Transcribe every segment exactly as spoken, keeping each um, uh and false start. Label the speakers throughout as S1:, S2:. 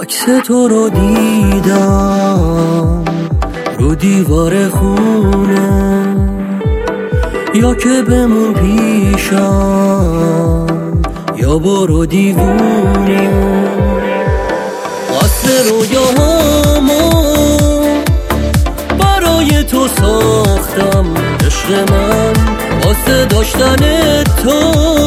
S1: عکس تو رو دیدم رو دیوار خونه، یا که بمون پیشم یا برو دیوونی. قصر رویاهامو برای تو ساختم عشق من، واسه داشتن تو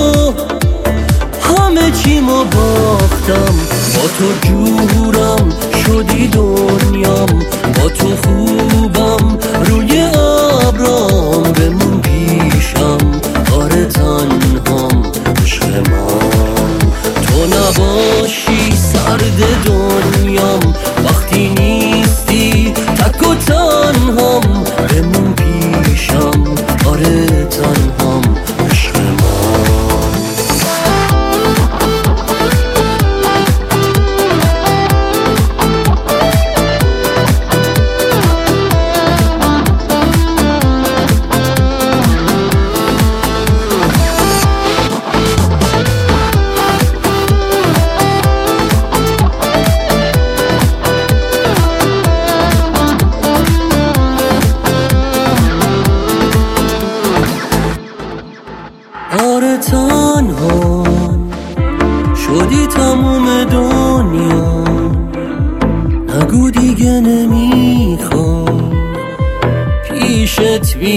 S1: همه چیمو باختم. با تو جورم شدی دنیام، با تو خوبم روی ابرام، بمون پیشم آره تنهام عشق من. تو نباشی سرد دنیام، وقتی نیستی تک و تنهام، بمون پیشم آره تنهام عشق من. آره تنها شدی تموم دنیا، نگو دیگه نمیخوام پیشت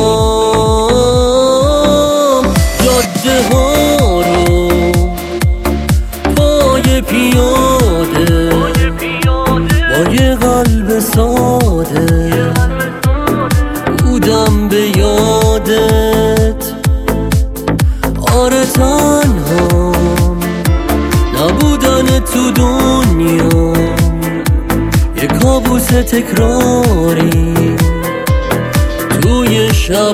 S1: بیام. جاده ها رو پای پیاده با یه قلب ساده بودم به یادت. آره تنهام نبودن تو دنیا یه کابوس تکراری توی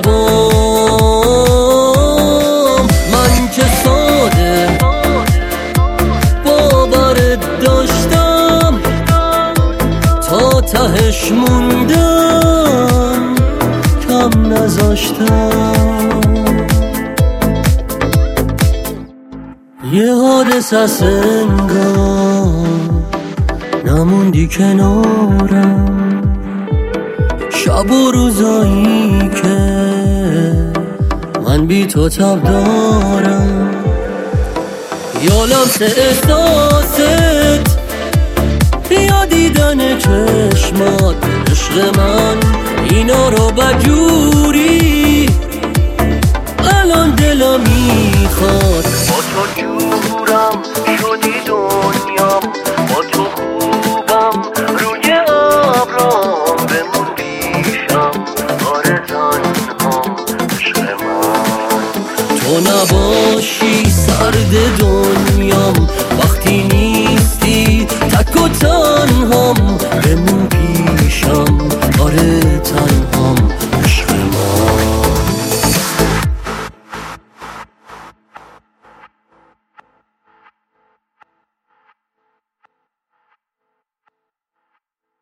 S1: شبام. من که ساده باورت داشتم، تا تهش موندم کم نذاشتم. یه حادثه است انگار نموندی کنارم، شب و روزایی که من بی تو تب دارم. یا لمس احساست یا دیدن چشمات عشق من، اینا رو بجوری الان دلم میخواد. با تو جورم شدی دنیام، با تو خوبم روی ابرام، بمون پیشم آره تنهام عشق من. تو نباشی